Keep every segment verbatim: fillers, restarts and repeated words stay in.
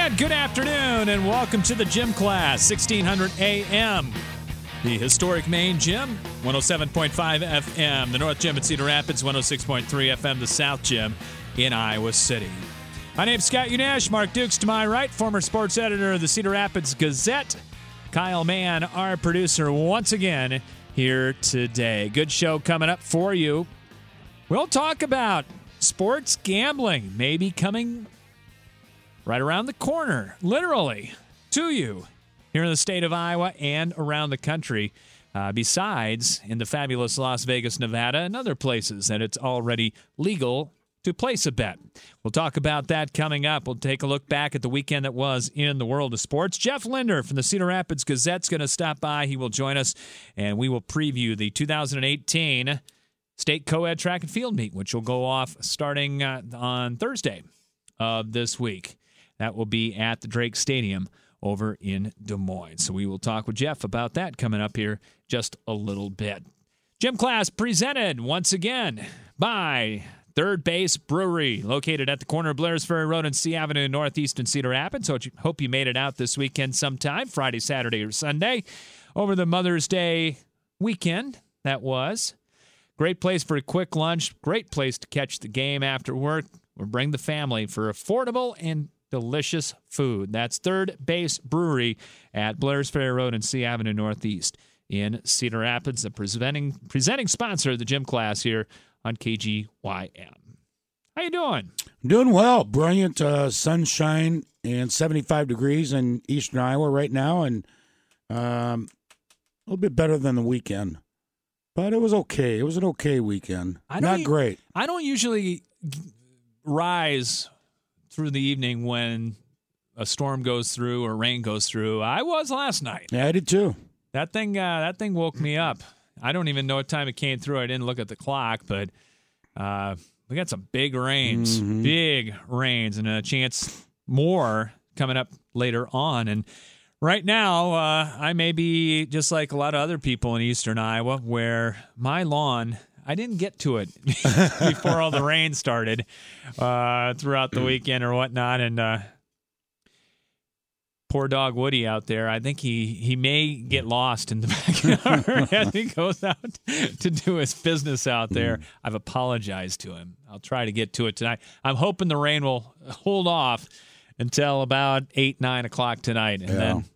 And good afternoon, and welcome to the Gym Class, sixteen hundred A M. The historic main gym, one oh seven point five F M. The North Gym at Cedar Rapids, one oh six point three F M. The South Gym in Iowa City. My name's Scott Unash. Mark Dukes to my right, former sports editor of the Cedar Rapids Gazette. Kyle Mann, our producer, once again here today. Good show coming up for you. We'll talk about sports gambling, maybe coming right around the corner, literally, to you here in the state of Iowa and around the country. Uh, besides, in the fabulous Las Vegas, Nevada, and other places that it's already legal to place a bet. We'll talk about that coming up. We'll take a look back at the weekend that was in the world of sports. Jeff Linder from the Cedar Rapids Gazette is going to stop by. He will join us, and we will preview the two thousand eighteen State Co-Ed Track and Field Meet, which will go off starting uh, on Thursday of this week. That will be at the Drake Stadium over in Des Moines. So we will talk with Jeff about that coming up here just a little bit. Gym Class presented once again by Third Base Brewery, located at the corner of Blairs Ferry Road and C Avenue Northeast in Cedar Rapids. So I hope you made it out this weekend sometime, Friday, Saturday, or Sunday, over the Mother's Day weekend that was. Great place for a quick lunch, great place to catch the game after work, or bring the family for affordable and delicious food. That's Third Base Brewery at Blairs Ferry Road and C Avenue Northeast in Cedar Rapids, the presenting presenting sponsor of the Gym Class here on K G Y M. How you doing? I'm doing well. Brilliant uh, sunshine and seventy-five degrees in eastern Iowa right now, and um, a little bit better than the weekend. But it was okay. It was an okay weekend. I Not u- great. I don't usually rise through the evening when a storm goes through or rain goes through. I was last night. Yeah, I did too. That thing, uh, that thing woke me up. I don't even know what time it came through. I didn't look at the clock, but uh, we got some big rains, Mm-hmm. big rains, and a chance more coming up later on. And right now, uh, I may be just like a lot of other people in eastern Iowa, where my lawn, I didn't get to it before all the rain started uh, throughout the weekend or whatnot. And uh, poor dog Woody out there, I think he, he may get lost in the backyard as he goes out to do his business out there. I've apologized to him. I'll try to get to it tonight. I'm hoping the rain will hold off until about eight, nine o'clock tonight. And Yeah. then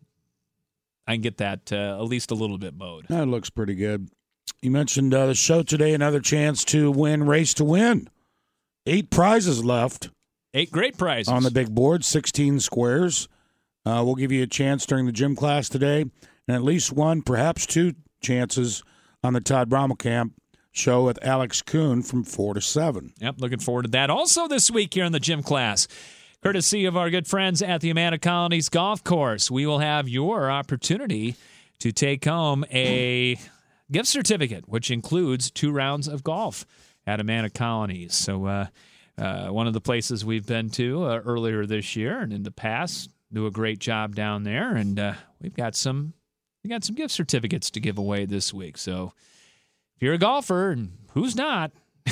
I can get that uh, at least a little bit mowed. That looks pretty good. You mentioned uh, the show today, another chance to win Race to Win. Eight prizes left Eight great prizes. on the big board, sixteen squares. Uh, we'll give you a chance during the gym class today, and at least one, perhaps two chances on the Todd Brommelkamp show with Alex Kuhn from four to seven. Yep, looking forward to that. Also this week here in the Gym Class, courtesy of our good friends at the Amana Colonies Golf Course, we will have your opportunity to take home a gift certificate, which includes two rounds of golf at Amana Colonies. So uh, uh, one of the places we've been to uh, earlier this year and in the past, do a great job down there, and uh, we've got some we got some gift certificates to give away this week. So if you're a golfer, and who's not,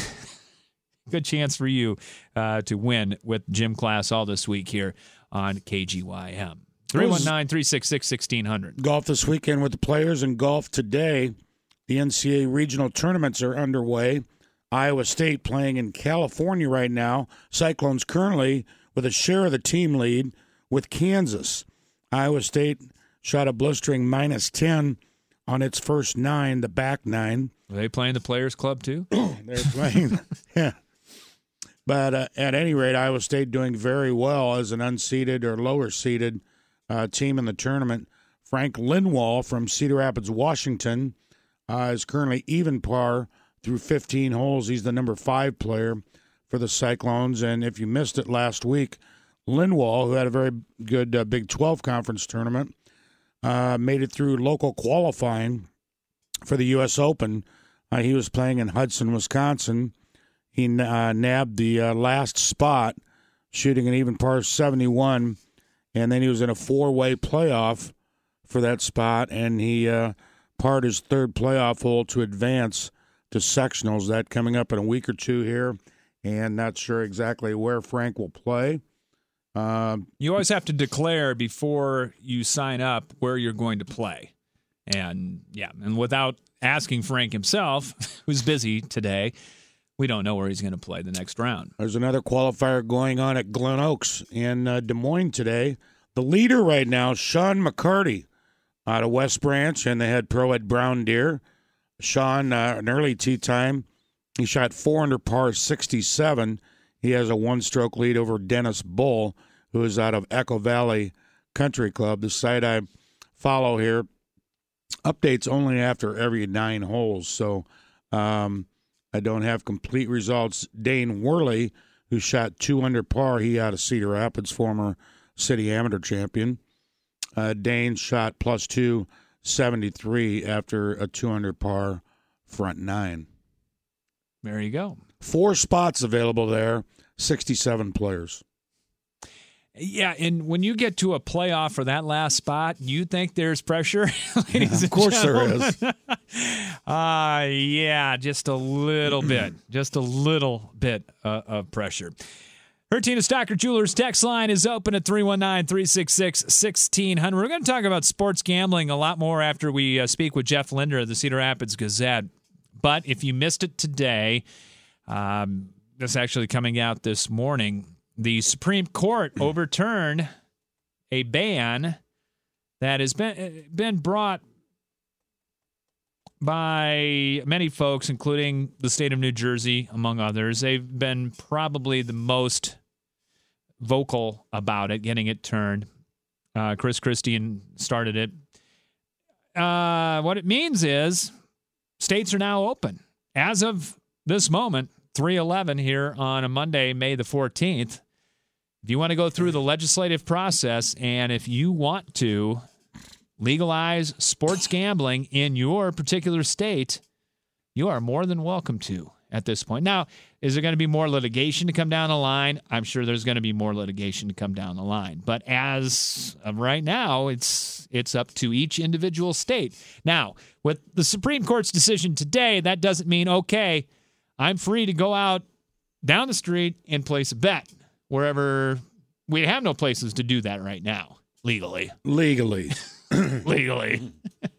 good chance for you uh, to win with Gym Class all this week here on K G Y M. three one nine, three six six, one six zero zero. Golf this weekend with the players, and golf today. The N C A A regional tournaments are underway. Iowa State playing in California right now. Cyclones currently with a share of the team lead with Kansas. Iowa State shot a blistering minus ten on its first nine, the back nine. Are they playing the Players Club too? They're playing. Yeah. But uh, at any rate, Iowa State doing very well as an unseeded or lower-seeded uh, team in the tournament. Frank Lindwall from Cedar Rapids, Washington, uh, is currently even par through fifteen holes. He's the number five player for the Cyclones. And if you missed it last week, Lindwall, who had a very good uh, Big twelve conference tournament, uh, made it through local qualifying for the U S Open. Uh, he was playing in Hudson, Wisconsin. He uh, nabbed the uh, last spot, shooting an even par seventy-one, and then he was in a four-way playoff for that spot, and he uh, parred his third playoff hole to advance to sectionals. That coming up in a week or two here, and not sure exactly where Frank will play. Uh, you always have to declare before you sign up where you're going to play. And, yeah, and without asking Frank himself, who's busy today, we don't know where he's going to play the next round. There's another qualifier going on at Glen Oaks in uh, Des Moines today. The leader right now, Sean McCarty, out of West Branch, and the head pro at Brown Deer. Sean, uh, an early tee time, he shot four under par sixty-seven. He has a one-stroke lead over Dennis Bull, who is out of Echo Valley Country Club. The site I follow here updates only after every nine holes, so um, I don't have complete results. Dane Worley, who shot two under par, he out of Cedar Rapids, former city amateur champion. Uh, Dane shot plus two seventy-three after a two under par front nine. There you go. Four spots available there, sixty-seven players. Yeah, and when you get to a playoff for that last spot, you think there's pressure? Ladies Of course there is. Uh, yeah, just a little bit. Just a little bit uh, of pressure. Hertina Stocker Jewelers text line is open at three one nine, three six six, one six zero zero. We're going to talk about sports gambling a lot more after we uh, speak with Jeff Linder of the Cedar Rapids Gazette. But if you missed it today, um, this is actually coming out this morning, the Supreme Court overturned a ban that has been been brought by many folks, including the state of New Jersey, among others. They've been probably the most vocal about it, getting it turned. Uh, Chris Christian started it. Uh, what it means is states are now open. As of this moment, three eleven here on a Monday, May the fourteenth. If you want to go through the legislative process and if you want to legalize sports gambling in your particular state, you are more than welcome to at this point. Now, is there going to be more litigation to come down the line? I'm sure there's going to be more litigation to come down the line. But as of right now, it's it's up to each individual state. Now, with the Supreme Court's decision today, that doesn't mean, okay, I'm free to go out down the street and place a bet wherever. We have no places to do that right now, legally. Legally. Legally.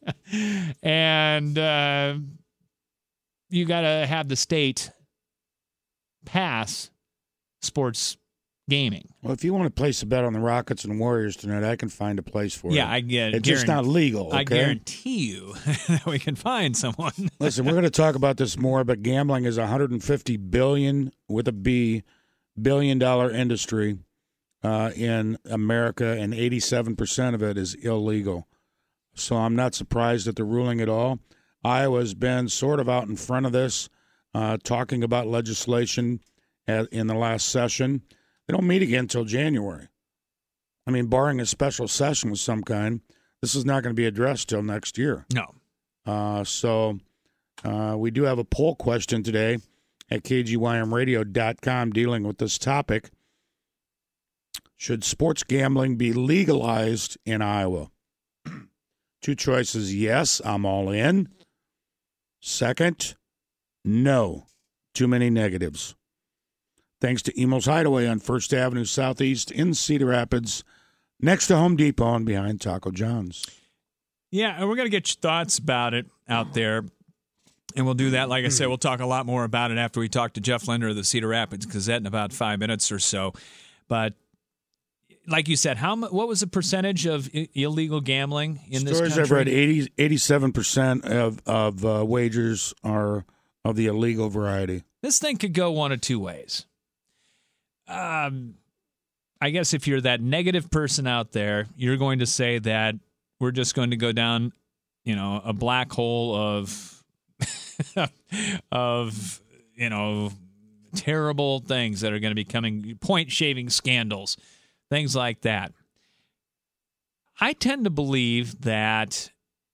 And uh, you got to have the state pass sports gaming. Well, if you want to place a bet on the Rockets and Warriors tonight, I can find a place for yeah, it. I get it. It's just not legal, okay? I guarantee you that we can find someone. Listen, we're going to talk about this more, but gambling is one hundred fifty billion dollars with a B, billion dollar industry uh, in America, and eighty-seven percent of it is illegal. So I'm not surprised at the ruling at all. Iowa's been sort of out in front of this, uh, talking about legislation at, in the last session. They don't meet again until January. I mean, barring a special session of some kind, this is not going to be addressed till next year. No. Uh, so uh, we do have a poll question today at K G Y M radio dot com dealing with this topic. Should sports gambling be legalized in Iowa? Two choices, yes, I'm all in. Second, no, too many negatives. Thanks to Emo's Hideaway on First Avenue Southeast in Cedar Rapids, next to Home Depot and behind Taco John's. Yeah, and we're going to get your thoughts about it out there. And we'll do that. Like I said, we'll talk a lot more about it after we talk to Jeff Linder of the Cedar Rapids Gazette in about five minutes or so. But like you said, how what was the percentage of I- illegal gambling in this country? Stories I've read, eighty, eighty-seven percent of, of uh, wagers are of the illegal variety. This thing could go one of two ways. Um, I guess if you're that negative person out there, you're going to say that we're just going to go down, you know, a black hole of, of, you know, terrible things that are going to be coming, point shaving scandals, things like that. I tend to believe that,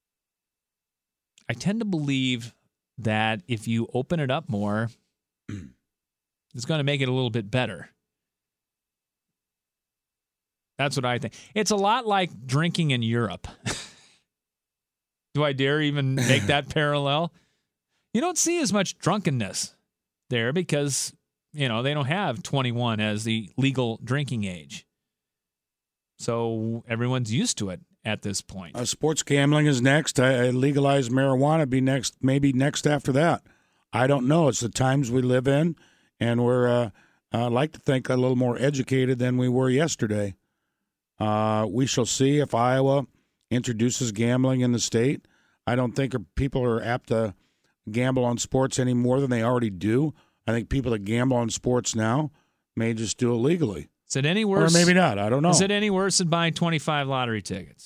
I tend to believe that if you open it up more, it's going to make it a little bit better. That's what I think. It's a lot like drinking in Europe. Do I dare even make that parallel? You don't see as much drunkenness there because, you know, they don't have twenty-one as the legal drinking age. So everyone's used to it at this point. Uh, sports gambling is next. I, I legalize marijuana be next, maybe next after that. I don't know. It's the times we live in, and we're, uh, I like to think, a little more educated than we were yesterday. Uh, we shall see if Iowa introduces gambling in the state. I don't think people are apt to gamble on sports any more than they already do. I think people that gamble on sports now may just do it legally. Is it any worse? Or maybe not. I don't know. Is it any worse than buying twenty-five lottery tickets?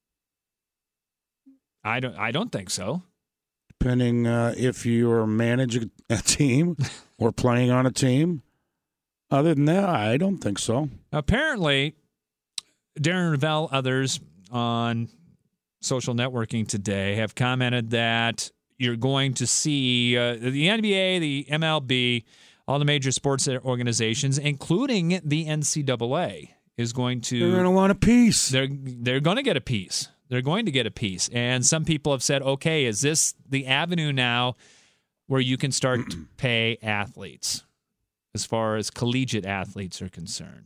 I don't. I don't think so. Depending uh, if you're managing a team or playing on a team. Other than that, I don't think so. Apparently, Darren Ravel, others on social networking today have commented that you're going to see uh, the N B A, the M L B, all the major sports organizations, including the N C double A, is going to. They're going to want a piece. They're they're going to get a piece. They're going to get a piece. And some people have said, okay, is this the avenue now where you can start to pay athletes as far as collegiate athletes are concerned?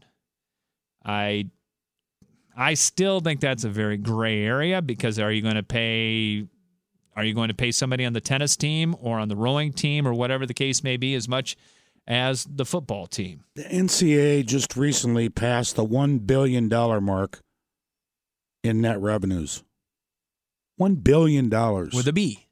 I I still think that's a very gray area, because are you going to pay are you going to pay somebody on the tennis team or on the rowing team or whatever the case may be as much as the football team? The N C double A just recently passed the one billion dollars mark in net revenues. one billion dollars. With a B.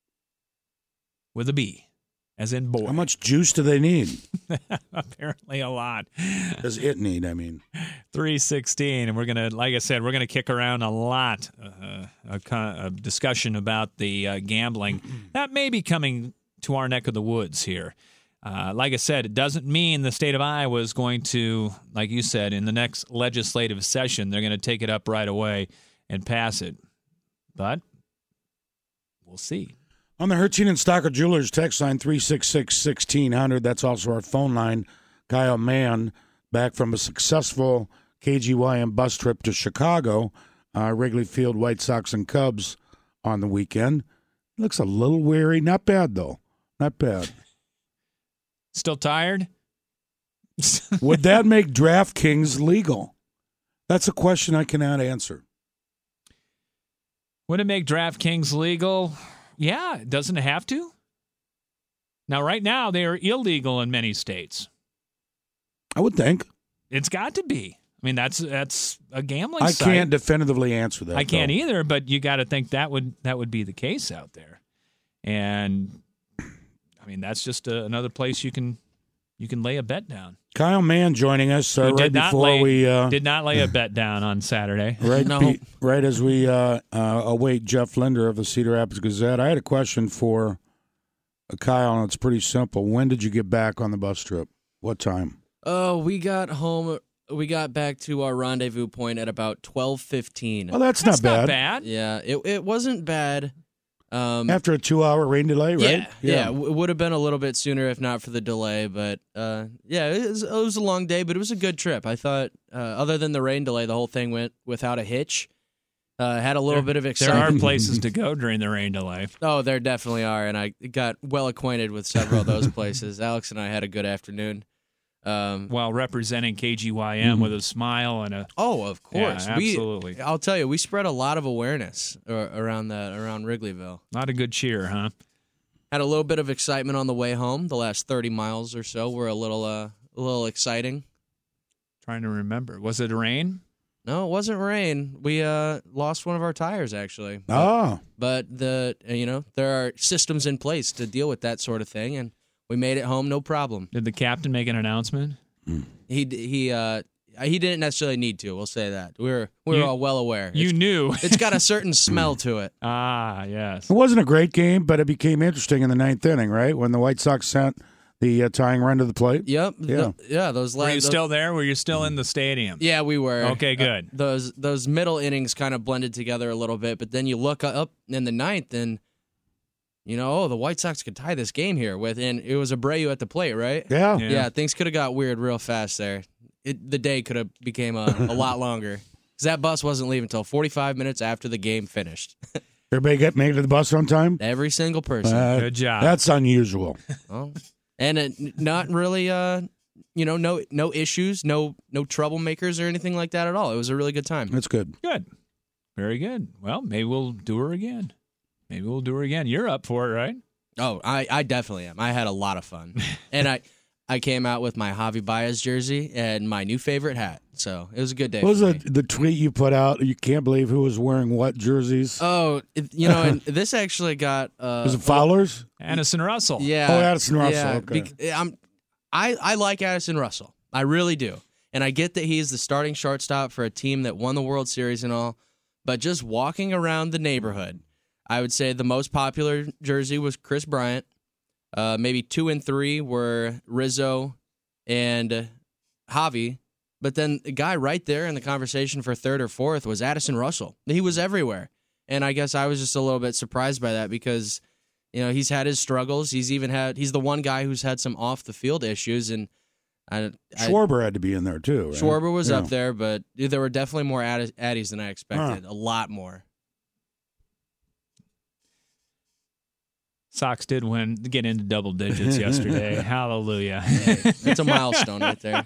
With a B. As in boy. How much juice do they need? Apparently a lot. Does it need, I mean? three sixteen, and we're going to, like I said, we're going to kick around a lot, uh, a, a discussion about the uh, gambling. That may be coming to our neck of the woods here. Uh, like I said, it doesn't mean the state of Iowa is going to, like you said, in the next legislative session, they're going to take it up right away and pass it. But we'll see. On the Hertzine and Stocker Jewelers text line three six six, one six zero zero. That's also our phone line. Kyle Mann, back from a successful K G Y M bus trip to Chicago, uh, Wrigley Field, White Sox and Cubs on the weekend. Looks a little weary. Not bad, though. Not bad. Still tired? Would that make DraftKings legal? That's a question I cannot answer. Would it make DraftKings legal? Yeah, doesn't it have to? Now, right now, they are illegal in many states. I would think. It's got to be. I mean, that's that's a gambling I site. can't definitively answer that. I can't though. either, but you got to think that would that would be the case out there. And I mean, that's just a, another place you can you can lay a bet down. Kyle Mann joining us uh, right before lay, we uh, did not lay a bet down on Saturday. Right, no. be, right as we uh, uh, await Jeff Linder of the Cedar Rapids Gazette. I had a question for uh, Kyle, and it's pretty simple. When did you get back on the bus trip? What time? Oh, we got home. We got back to our rendezvous point at about twelve fifteen. Well, that's, That's not bad. not bad. Yeah, it it wasn't bad. Um, After a two-hour rain delay, right? Yeah, yeah. It would have been a little bit sooner if not for the delay, but uh, yeah, it was, it was a long day, but it was a good trip. I thought, uh, other than the rain delay, the whole thing went without a hitch. Uh, had a little There- bit of There excitement. are places to go during the rain delay. Oh, there definitely are, and I got well acquainted with several of those places. Alex and I had a good afternoon. Um, While representing K G Y M with a smile and a oh, of course, Yeah, We- absolutely. I'll tell you, we spread a lot of awareness uh, around that around Wrigleyville. not a good cheer, huh? Had a little bit of excitement on the way home. The last thirty miles or so were a little uh, a little exciting. Trying to remember. Was it rain? No, it wasn't rain. We uh, lost one of our tires actually. But, Ah, but the you know there are systems in place to deal with that sort of thing, and we made it home no problem. Did the captain make an announcement? He he uh, he didn't necessarily need to. We'll say that we were we were You- all well aware. You It's, knew. it's got a certain smell to it. Ah, yes. it wasn't a great game, but it became interesting in the ninth inning, right? When the White Sox sent the uh, tying run to the plate. Yep. Yeah. th- yeah. Those Were last. you still there? Were you still in the stadium? Yeah, we were. Okay, good. Uh, those those middle innings kind of blended together a little bit, but then you look up in the ninth, and you know, oh, the White Sox could tie this game here with, and it was Abreu at the plate, right? Yeah. Yeah. Yeah, things could have got weird real fast there. It, the day could have became a, a lot longer because that bus wasn't leaving until forty-five minutes after the game finished. Everybody get made it to the bus on time? Every single person. Uh, Good job. That's unusual. Well, and it, not really, uh, you know, no no issues, no no troublemakers or anything like that at all. It was a really good time. That's good. Good. Very good. Well, maybe we'll do her again. Maybe we'll do her again. You're up for it, right? Oh, I, I definitely am. I had a lot of fun. And I I came out with my Javi Baez jersey and my new favorite hat. So it was a good day. What was for the, me. the tweet you put out? You can't believe who was wearing what jerseys. Oh, it, you know, and this actually got... Uh, was it Fowler's? Addison Russell. Yeah. Oh, Addison Russell. Yeah, Okay. bec- I'm, I, I like Addison Russell. I really do. And I get that he's the starting shortstop for a team that won the World Series and all. But just walking around the neighborhood, I would say the most popular jersey was Chris Bryant. Uh, maybe two and three were Rizzo and uh, Javi. But then the guy right there in the conversation for third or fourth was Addison Russell. He was everywhere. And I guess I was just a little bit surprised by that because, you know, he's had his struggles. He's even had, he's the one guy who's had some off the field issues. And I, I, Schwarber had to be in there too. Right? Schwarber was Yeah. up there, but there were definitely more Add- Addies than I expected. Huh. A lot more. Sox did win, get into double digits yesterday. Hallelujah. It's a milestone right there.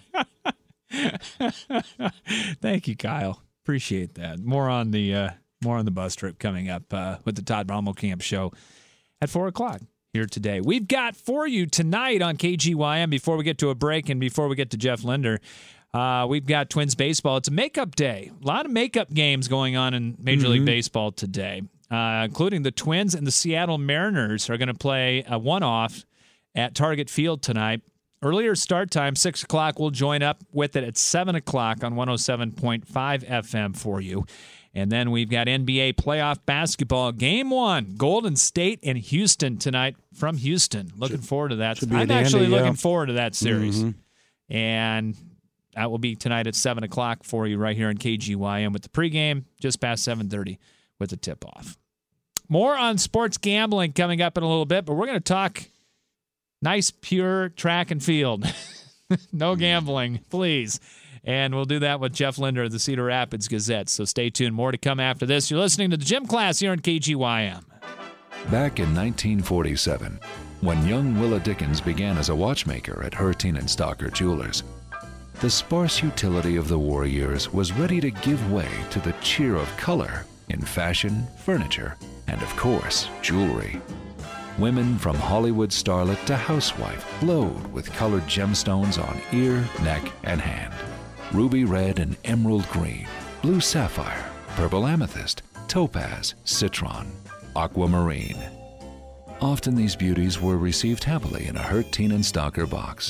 Thank you, Kyle. Appreciate that. More on the uh, more on the bus trip coming up uh, with the Todd Brommelkamp show at four o'clock here today. We've got for you tonight on K G Y M. Before we get to a break and before we get to Jeff Linder, uh, we've got Twins baseball. It's a makeup day. A lot of makeup games going on in Major Mm-hmm. League Baseball today, uh, including the Twins and the Seattle Mariners are going to play a one-off at Target Field tonight. Earlier start time, six o'clock. We'll join up with it at seven o'clock on one oh seven point five F M for you. And then we've got N B A playoff basketball. Game one, Golden State and Houston tonight from Houston. Looking Should- forward to that. should be I'm a actually dandy, yeah. looking forward to that series. Mhm. And that will be tonight at seven o'clock for you right here on K G Y M with the pregame, just past seven thirty with the tip-off. More on sports gambling coming up in a little bit, but we're going to talk nice, pure track and field. No gambling, please. And we'll do that with Jeff Linder of the Cedar Rapids Gazette. So stay tuned. More to come after this. You're listening to the Gym Class here on K G Y M. Back in nineteen forty-seven, when young Willa Dickens began as a watchmaker at Herteen and Stocker Jewelers, the sparse utility of the war years was ready to give way to the cheer of color in fashion, furniture, and of course, jewelry. Women from Hollywood starlet to housewife glowed with colored gemstones on ear, neck, and hand. Ruby red and emerald green, blue sapphire, purple amethyst, topaz, citron, aquamarine. Often these beauties were received happily in a Herteen and Stocker box.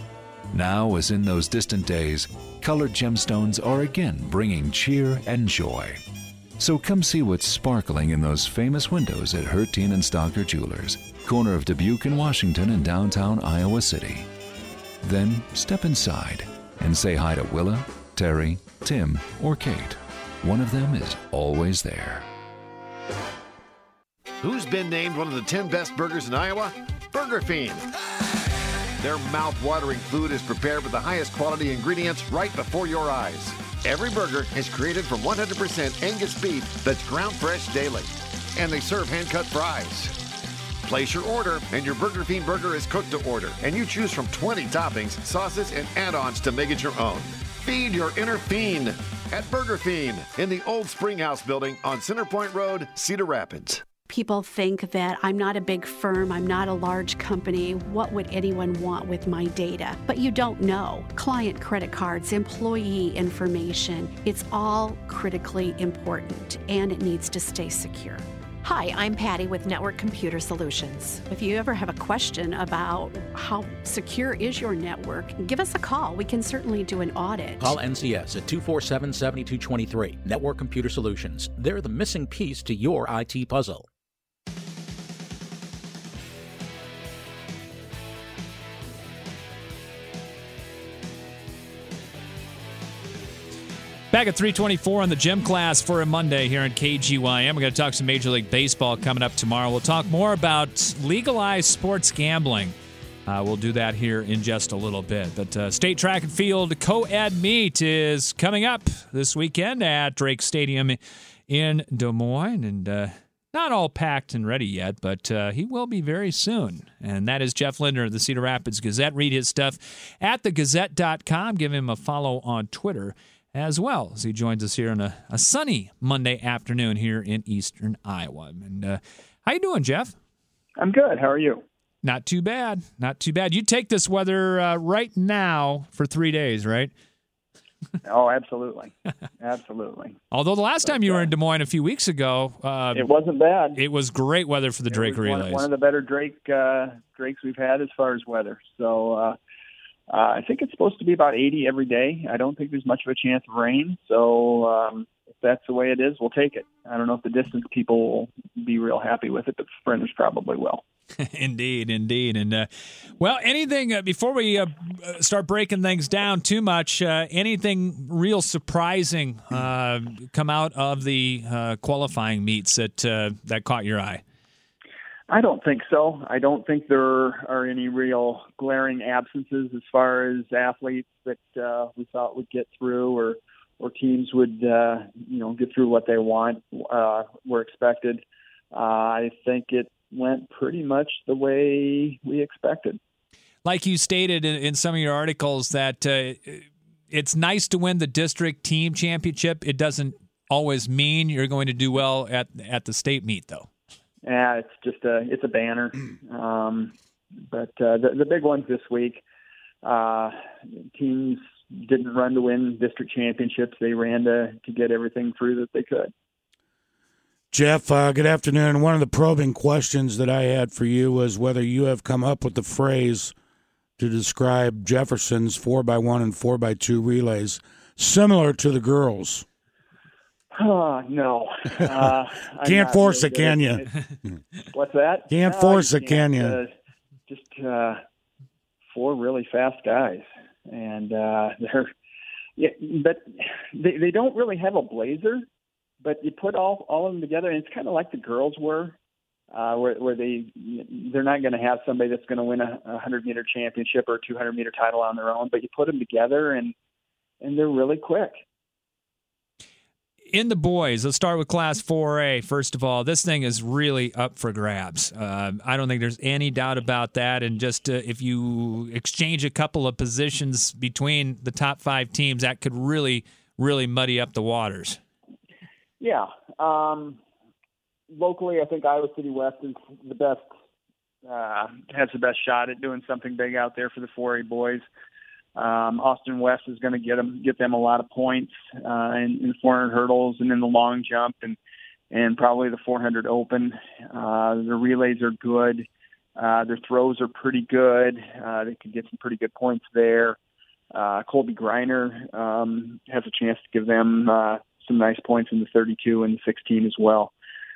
Now, as in those distant days, colored gemstones are again bringing cheer and joy. So come see what's sparkling in those famous windows at Herteen and Stocker Jewelers, corner of Dubuque and Washington in downtown Iowa City. Then step inside and say hi to Willa, Terry, Tim, or Kate. One of them is always there. Who's been named one of the ten best burgers in Iowa? Burger Fiend. Their mouth-watering food is prepared with the highest quality ingredients right before your eyes. Every burger is created from one hundred percent Angus beef that's ground fresh daily. And they serve hand-cut fries. Place your order, and your Burger Fiend burger is cooked to order. And you choose from twenty toppings, sauces, and add-ons to make it your own. Feed your inner fiend at Burger Fiend in the old Springhouse building on Center Point Road, Cedar Rapids. People think that I'm not a big firm, I'm not a large company. What would anyone want with my data? But you don't know. Client credit cards, employee information, it's all critically important and it needs to stay secure. Hi, I'm Patty with Network Computer Solutions. If you ever have a question about how secure is your network, give us a call. We can certainly do an audit. Call N C S at two four seven, seven two two three. Network Computer Solutions. They're the missing piece to your I T puzzle. Back at three twenty-four on the Gym Class for a Monday here on K G Y M. We're going to talk some Major League Baseball coming up tomorrow. We'll talk more about legalized sports gambling. Uh, we'll do that here in just a little bit. But uh, State Track and Field Co-Ed Meet is coming up this weekend at Drake Stadium in Des Moines. And uh, not all packed and ready yet, but uh, he will be very soon. And that is Jeff Lindner of the Cedar Rapids Gazette. Read his stuff at the gazette dot com. Give him a follow on Twitter as well, as he joins us here on a, a sunny Monday afternoon here in eastern Iowa. And uh, how you doing, Jeff? I'm good. How are you? Not too bad. Not too bad. You take this weather uh, right now for three days, right? Oh, absolutely. Absolutely. Although the last time you were in Des Moines a few weeks ago, uh, it wasn't bad. It was great weather for the it Drake was relays. One, one of the better Drake uh, Drakes we've had as far as weather. So uh, uh, I think it's supposed to be about eighty every day. I don't think there's much of a chance of rain. So um, if that's the way it is, we'll take it. I don't know if the distance people will be real happy with it, but the sprinters probably will. Indeed, indeed. And, uh, well, anything, uh, before we uh, start breaking things down too much, uh, anything real surprising uh, come out of the uh, qualifying meets that uh, that caught your eye? I don't think so. I don't think there are any real glaring absences as far as athletes that uh, we thought would get through or, or teams would, uh, you know, get through what they want, uh, were expected. Uh, I think it went pretty much the way we expected. Like you stated in, in some of your articles that uh, it's nice to win the district team championship. It doesn't always mean you're going to do well at at the state meet, though. Yeah, it's just a it's a banner. Um, but uh, the, the big ones this week, uh, teams didn't run to win district championships. They ran to, to get everything through that they could. Jeff, uh, good afternoon. One of the probing questions that I had for you was whether you have come up with the phrase to describe Jefferson's four by one and four by two relays, similar to the girls. Oh, no. Uh, can't force it, can you? What's that? Can't no, force it, can you? Uh, just uh, four really fast guys. And uh, they're, yeah, but they, they don't really have a blazer. But you put all all of them together, and it's kind of like the girls were, uh, where, where they they're not going to have somebody that's going to win a, a hundred meter championship or a two hundred meter title on their own. But you put them together, and and they're really quick. In the boys, let's start with Class four A. First of all, this thing is really up for grabs. Uh, I don't think there's any doubt about that. And just uh, if you exchange a couple of positions between the top five teams, that could really, really muddy up the waters. Yeah. Um, locally, I think Iowa City West is the best, uh, has the best shot at doing something big out there for the four A boys. Um, Austin West is going to get them, get them a lot of points uh, in, in four hundred hurdles and in the long jump and, and probably the four hundred open. Uh, the relays are good. Uh, their throws are pretty good. Uh, they can get some pretty good points there. Uh, Colby Greiner um, has a chance to give them uh, some nice points in the thirty-two and the sixteen as well.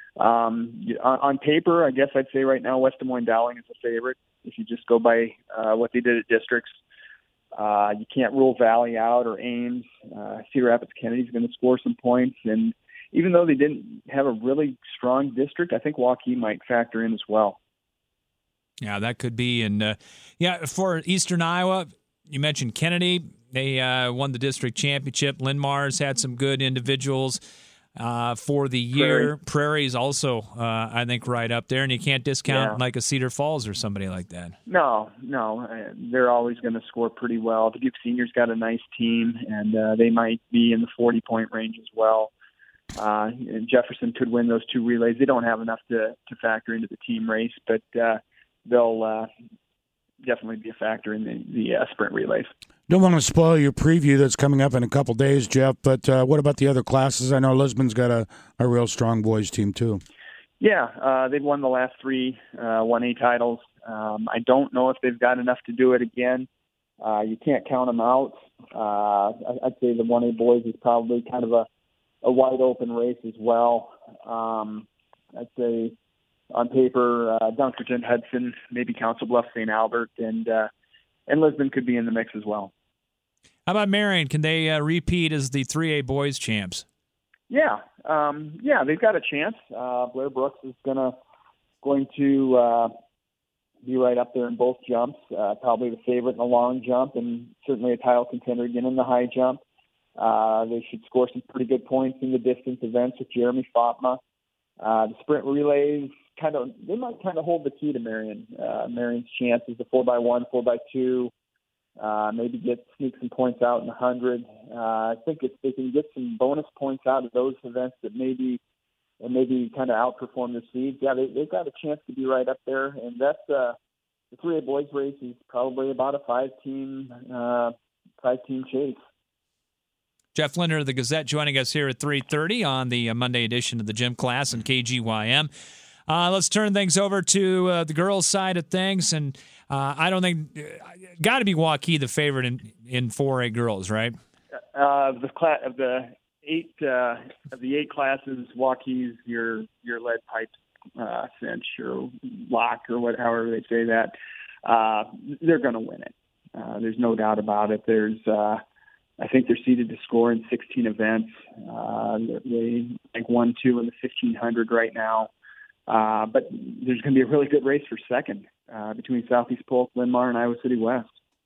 Um, on, on paper, I guess I'd say right now West Des Moines Dowling is a favorite. If you just go by uh, what they did at districts, uh, you can't rule Valley out or Ames. Uh, Cedar Rapids Kennedy's going to score some points, and even though they didn't have a really strong district, I think Waukee might factor in as well. Yeah, that could be. And uh, yeah, for Eastern Iowa, you mentioned Kennedy. They uh, won the district championship. Linmar's had some good individuals uh, for the year. Prairie. Prairie's also, uh, I think, right up there, and you can't discount yeah. like a Cedar Falls or somebody like that. No, no, uh, they're always going to score pretty well. The Duke Seniors got a nice team, and uh, they might be in the forty-point range as well. Uh, Jefferson could win those two relays. They don't have enough to, to factor into the team race, but uh, they'll uh, definitely be a factor in the, the uh, sprint relays. Don't want to spoil your preview that's coming up in a couple days, Jeff, but uh, what about the other classes? I know Lisbon's got a, a real strong boys team, too. Yeah, uh, they've won the last three uh, one A titles. Um, I don't know if they've got enough to do it again. Uh, you can't count them out. Uh, I'd say the one A boys is probably kind of a, a wide-open race as well. Um, I'd say on paper, uh, Dunkerton, Hudson, maybe Council Bluffs, Saint Albert, and uh, and Lisbon could be in the mix as well. How about Marion? Can they uh, repeat as the three A boys champs? Yeah, um, yeah, they've got a chance. Uh, Blair Brooks is gonna going to uh, be right up there in both jumps. Uh, probably the favorite in the long jump, and certainly a title contender again in the high jump. Uh, they should score some pretty good points in the distance events with Jeremy Fatma. Uh, the sprint relays kind of they might kind of hold the key to Marion. Uh, Marion's chances, the four by one, four by two, uh, maybe get sneak some points out in the hundred. Uh, I think if they can get some bonus points out of those events that maybe and maybe kind of outperform the seeds, yeah, they, they've got a chance to be right up there. And that's uh, the three A boys race is probably about a five-team uh, five-team chase. Jeff Linder of the Gazette joining us here at three thirty on the uh, Monday edition of the Gym Class and K G Y M. Uh, let's turn things over to uh, the girls' side of things. And uh, I don't think uh, – got to be Waukee the favorite in, in four A girls, right? Uh, the class of the eight uh, of the eight classes, Waukee's your your lead pipe uh, cinch or lock or what, however they say that. Uh, they're going to win it. Uh, there's no doubt about it. There's uh, I think they're seeded to score in sixteen events. Uh, they like one, two in the fifteen hundred right now. Uh, but there's going to be a really good race for second uh, between Southeast Polk, Linn-Mar, and Iowa City West.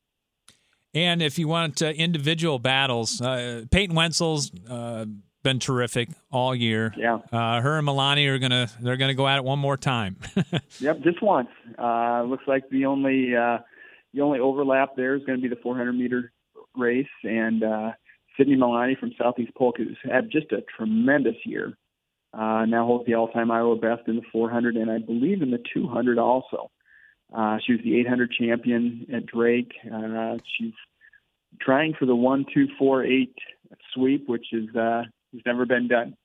And if you want uh, individual battles, uh, Peyton Wenzel's uh, been terrific all year. Yeah, uh, her and Milani are gonna they're gonna go at it one more time. Yep, just once. Uh, looks like the only uh, the only overlap there is going to be the four hundred meter race, and uh, Sydney Milani from Southeast Polk has had just a tremendous year. Uh, now holds the all-time Iowa best in the four hundred, and I believe in the two hundred also. Uh, she was the eight hundred champion at Drake. Uh, she's trying for the one, two, four, eight sweep, which is uh, has never been done.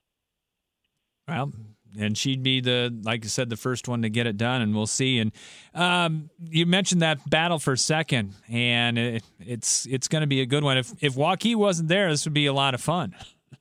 Well, and she'd be the, like I said, the first one to get it done, and we'll see. And um, you mentioned that battle for second, and it, it's it's going to be a good one. If if Waukee wasn't there, this would be a lot of fun.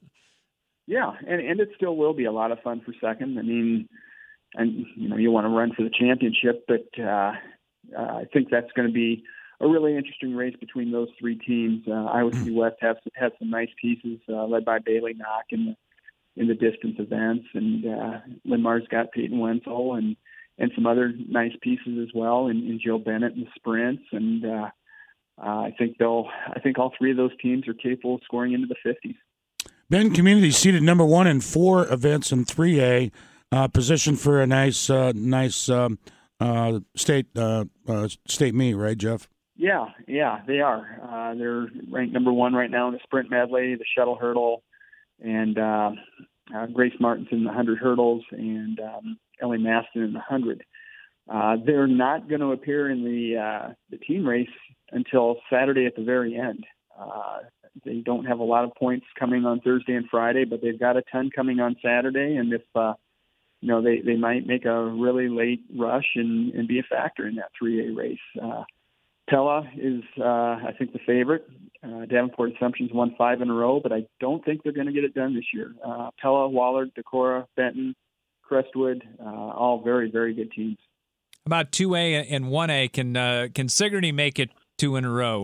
Yeah, and, and it still will be a lot of fun for second. I mean, and you know, you want to run for the championship, but uh, uh, I think that's going to be a really interesting race between those three teams. Uh, Iowa City West has has some nice pieces, uh, led by Bailey Knock in the in the distance events, and uh, Linn-Mar's got Peyton Wenzel and and some other nice pieces as well, and, and Jill Bennett in the sprints. And uh, uh, I think they'll. I think all three of those teams are capable of scoring into the fifties. Bend Community seated number one in four events in three A, uh, positioned for a nice, uh, nice um, uh, state uh, uh, state meet, right, Jeff? Yeah, yeah, they are. Uh, they're ranked number one right now in the sprint medley, the shuttle hurdle, and uh, uh, Grace Martinson in the hundred hurdles, and um, Ellie Maston in the hundred. Uh, they're not going to appear in the uh, the team race until Saturday at the very end. Uh, They don't have a lot of points coming on Thursday and Friday, but they've got a ton coming on Saturday. And if, uh, you know, they, they might make a really late rush and, and be a factor in that three A race. Uh, Pella is, uh, I think, the favorite. Uh, Davenport Assumption's won five in a row, but I don't think they're going to get it done this year. Uh, Pella, Wallard, Decorah, Benton, Crestwood, uh, all very, very good teams. About two A and one A, can uh, can Sigourney make it two in a row?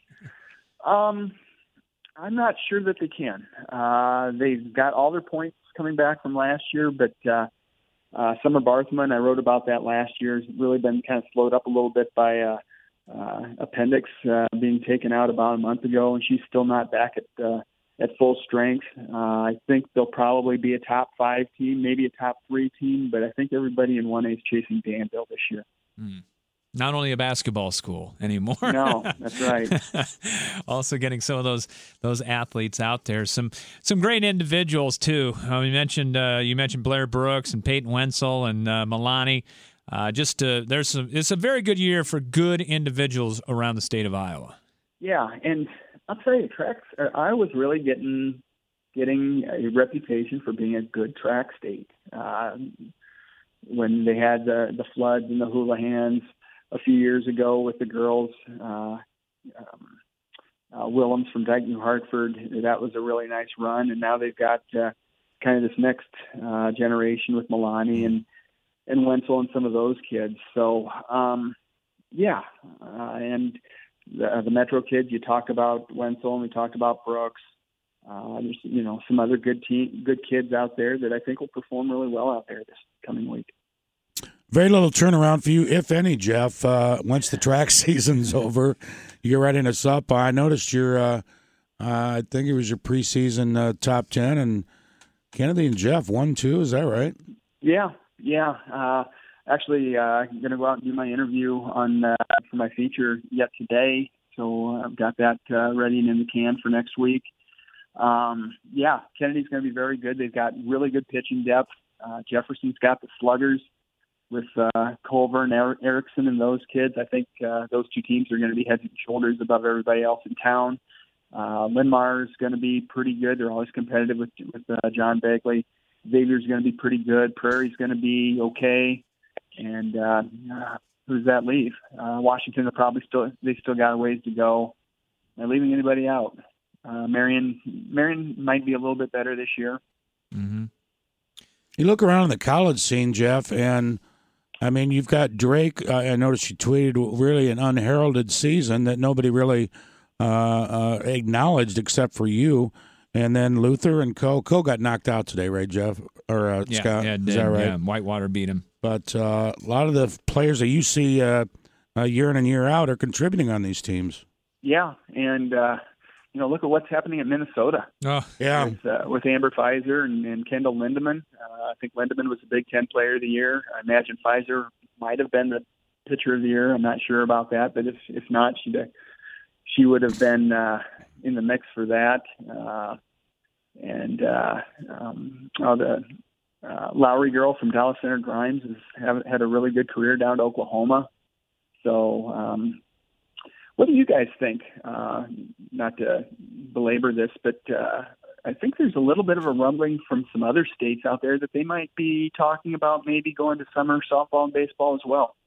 Um. I'm not sure that they can. Uh, they've got all their points coming back from last year, but uh, uh, Summer Barthman, I wrote about that last year, has really been kind of slowed up a little bit by uh, uh, appendix uh, being taken out about a month ago, and she's still not back at uh, at full strength. Uh, I think they'll probably be a top five team, maybe a top three team, but I think everybody in one A is chasing Danville this year. Hmm. Not only a basketball school anymore. No, that's right. Also getting some of those those athletes out there. Some some great individuals too. Uh, you mentioned uh, you mentioned Blair Brooks and Peyton Wenzel and uh, Milani. Uh, just uh, there's some. It's a very good year for good individuals around the state of Iowa. Yeah, and I'll tell you, tracks. Uh, Iowa's really getting getting a reputation for being a good track state. Uh, when they had the the floods and the Houligans a few years ago with the girls, uh, um, uh, Willems from Dyke New Hartford, that was a really nice run. And now they've got uh, kind of this next uh, generation with Milani and, and Wenzel and some of those kids. So, um, yeah. Uh, and the, the Metro kids, you talked about Wenzel and we talked about Brooks. Uh, there's, you know, some other good team, good kids out there that I think will perform really well out there this coming week. Very little turnaround for you, if any, Jeff. Uh, once the track season's over, you're writing us up. I noticed your, uh, uh, I think it was your preseason uh, top ten, and Kennedy and Jeff one two. Is that right? Yeah, yeah. Uh, actually, uh, I'm going to go out and do my interview on uh, for my feature yet today. So I've got that uh, ready and in the can for next week. Um, yeah, Kennedy's going to be very good. They've got really good pitching depth. Uh, Jefferson's got the sluggers with uh, Culver and er- Erickson and those kids. I think uh, those two teams are going to be heads and shoulders above everybody else in town. Uh, Linmar is going to be pretty good. They're always competitive with, with uh, John Bagley. Xavier's going to be pretty good. Prairie's going to be okay. And uh, uh, who does that leave? Uh, Washington, probably still they still got a ways to go. They're leaving anybody out. Uh, Marion, Marion might be a little bit better this year. Mm-hmm. You look around the college scene, Jeff, and I mean, you've got Drake. Uh, I noticed you tweeted really an unheralded season that nobody really uh, uh, acknowledged except for you. And then Luther and Co. Co got knocked out today, right, Jeff? Or uh, yeah, Scott? Yeah, Is did, that right? Yeah, Whitewater beat him. But uh, a lot of the players that you see uh, uh, year in and year out are contributing on these teams. Yeah, and uh, you know, look at what's happening at Minnesota. Oh, yeah, with, uh, with Amber Pfizer and, and Kendall Lindemann. Uh, I think Lindemann was the Big Ten Player of the Year. I imagine Pfizer might have been the Pitcher of the Year. I'm not sure about that, but if if not, she she would have been uh, in the mix for that. Uh, and uh, um, oh, the uh, Lowry girl from Dallas Center, Grimes, has have, had a really good career down to Oklahoma. So. Um, What do you guys think? Uh, not to belabor this, but uh, I think there's a little bit of a rumbling from some other states out there that they might be talking about maybe going to summer softball and baseball as well.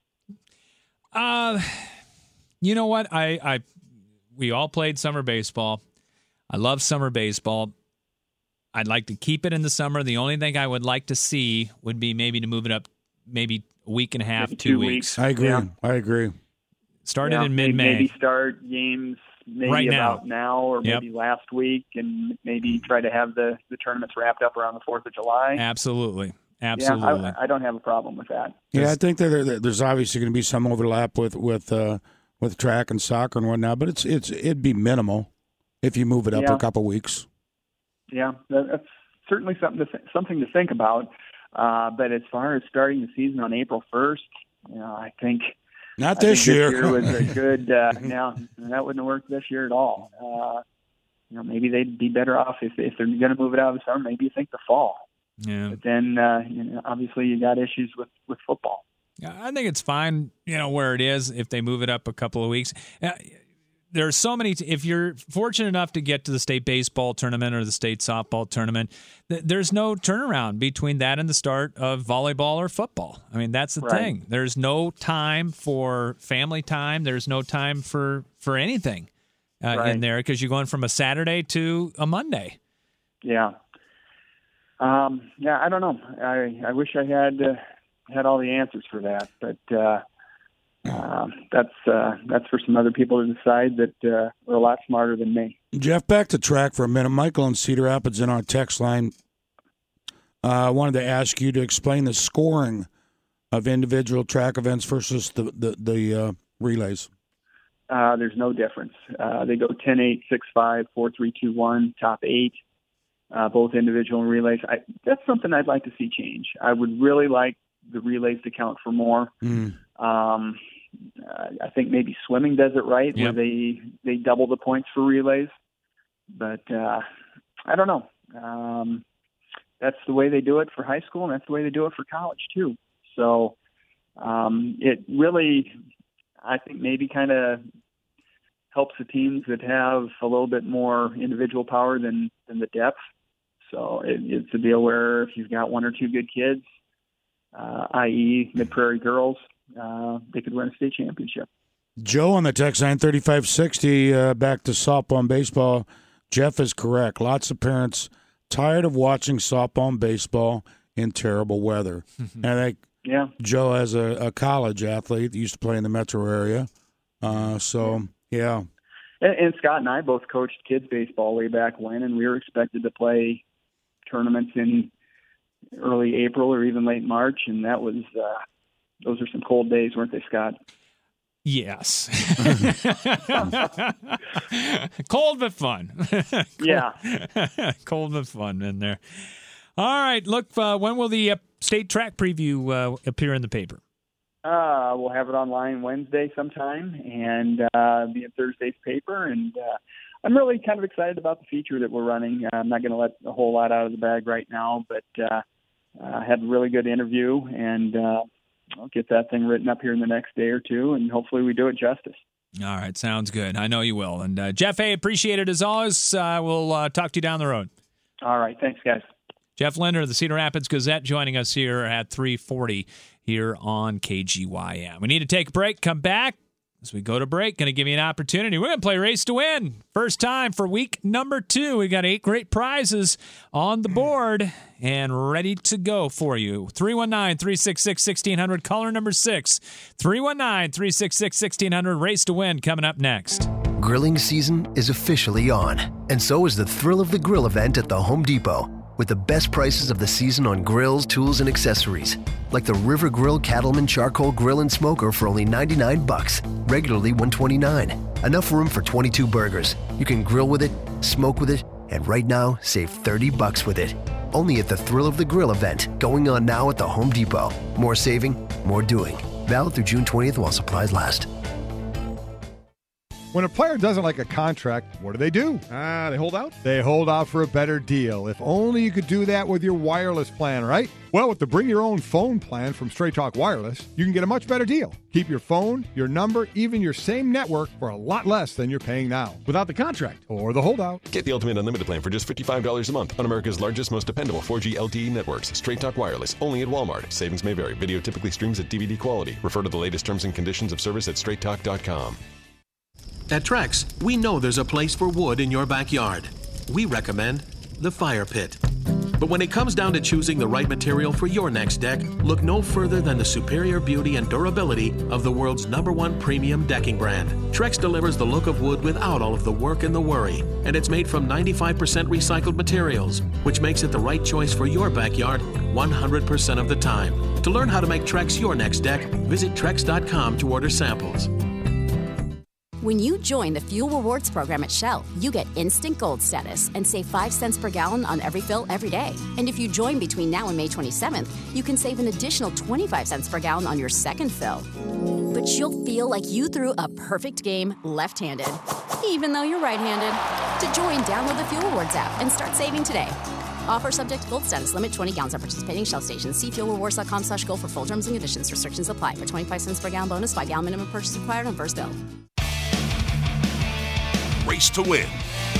Uh, you know what? I, I we all played summer baseball. I love summer baseball. I'd like to keep it in the summer. The only thing I would like to see would be maybe to move it up maybe a week and a half, maybe two, two weeks. weeks. I agree. Yeah. I agree. Started yeah, in mid-May. Maybe start games maybe right now. about now or Yep. maybe last week, and maybe try to have the, the tournaments wrapped up around the fourth of July. Absolutely. Absolutely. Yeah, I, I don't have a problem with that. Yeah, I think that there, there's obviously going to be some overlap with with uh, with track and soccer and whatnot, but it's it's it'd be minimal if you move it up Yeah. a couple weeks. Yeah, that, that's certainly something to th- something to think about. Uh, but as far as starting the season on April first, you know, I think not I this think year. This year was a good. Uh, now that wouldn't have worked this year at all. Uh, you know, maybe they'd be better off if if they're going to move it out of the summer. Maybe you think the fall. Yeah. But then, uh, you know, obviously, you got issues with, with football. I think it's fine, you know, where it is if they move it up a couple of weeks. Uh, there's so many. T- if you're fortunate enough to get to the state baseball tournament or the state softball tournament, th- there's no turnaround between that and the start of volleyball or football. I mean, that's the Right. thing. There's no time for family time. There's no time for for anything uh, Right. in there because you're going from a Saturday to a Monday. Yeah. Um, yeah, I don't know. I, I wish I had uh, had all the answers for that, but uh, uh, that's uh, that's for some other people to decide that uh, are a lot smarter than me. Jeff, back to track for a minute. Michael in Cedar Rapids in our text line. I uh, wanted to ask you to explain the scoring of individual track events versus the the, the uh, relays. Uh, there's no difference. Uh, they go ten eight, six five, four three two one, top eight. Uh, both individual and relays. I, that's something I'd like to see change. I would really like the relays to count for more. Mm. Um, uh, I think maybe swimming does it right, Yep. where they they double the points for relays. But uh, I don't know. Um, that's the way they do it for high school, and that's the way they do it for college too. So um, it really, I think, maybe kind of helps the teams that have a little bit more individual power than than the depth. So it, it's a deal where if you've got one or two good kids, uh, that is. Mid-Prairie girls, uh, they could win a state championship. Joe on the text line thirty-five sixty, uh, back to softball and baseball. Jeff is correct. Lots of parents tired of watching softball and baseball in terrible weather. And I think Yeah. Joe, as a, a college athlete, used to play in the metro area. Uh, so, yeah. And, and Scott and I both coached kids baseball way back when, and we were expected to play tournaments in early April or even late March, and that was uh, those are some cold days, weren't they, Scott? Yes. Cold but fun. Yeah. Cold but fun in there. All right. Look, uh, when will the uh, state track preview uh, appear in the paper? Uh, we'll have it online Wednesday sometime, and uh, be in Thursday's paper. And uh, I'm really kind of excited about the feature that we're running. Uh, I'm not going to let a whole lot out of the bag right now, but uh, I had a really good interview, and uh, I'll get that thing written up here in the next day or two, and hopefully we do it justice. All right, sounds good. I know you will. And uh, Jeff, hey, appreciate it as always. Uh, we'll uh, talk to you down the road. All right, thanks, guys. Jeff Linder of the Cedar Rapids Gazette joining us here at three forty here on K G Y M. We need to take a break, come back. As we go to break, going to give you an opportunity. We're going to play Race to Win. First time for week number two. We got eight great prizes on the board and ready to go for you. three one nine, three six six, one six zero zero, caller number six. three one nine, three six six, one six zero zero, Race to Win coming up next. Grilling season is officially on, and so is the Thrill of the Grill event at the Home Depot. With the best prices of the season on grills, tools, and accessories. Like the River Grill Cattleman Charcoal Grill and Smoker for only ninety-nine bucks, regularly one twenty-nine. Enough room for twenty-two burgers. You can grill with it, smoke with it, and right now, save thirty bucks with it. Only at the Thrill of the Grill event, going on now at the Home Depot. More saving, more doing. Valid through June twentieth while supplies last. When a player doesn't like a contract, what do they do? Ah, uh, they hold out? They hold out for a better deal. If only you could do that with your wireless plan, right? Well, with the Bring Your Own Phone plan from Straight Talk Wireless, you can get a much better deal. Keep your phone, your number, even your same network for a lot less than you're paying now. Without the contract. Or the holdout. Get the Ultimate Unlimited plan for just fifty-five dollars a month on America's largest, most dependable four G L T E networks. Straight Talk Wireless, only at Walmart. Savings may vary. Video typically streams at D V D quality. Refer to the latest terms and conditions of service at straight talk dot com. At Trex, we know there's a place for wood in your backyard. We recommend the fire pit. But when it comes down to choosing the right material for your next deck, look no further than the superior beauty and durability of the world's number one premium decking brand. Trex delivers the look of wood without all of the work and the worry, and it's made from ninety-five percent recycled materials, which makes it the right choice for your backyard one hundred percent of the time. To learn how to make Trex your next deck, visit trex dot com to order samples. When you join the Fuel Rewards program at Shell, you get instant gold status and save five cents per gallon on every fill every day. And if you join between now and May twenty-seventh, you can save an additional twenty-five cents per gallon on your second fill. But you'll feel like you threw a perfect game left-handed, even though you're right-handed. To join, download the Fuel Rewards app and start saving today. Offer subject to gold status. Limit twenty gallons at participating Shell stations. See fuel rewards dot com slash gold for full terms and conditions. Restrictions apply. For twenty-five cents per gallon bonus, five gallon minimum purchase required on first fill. Race to Win.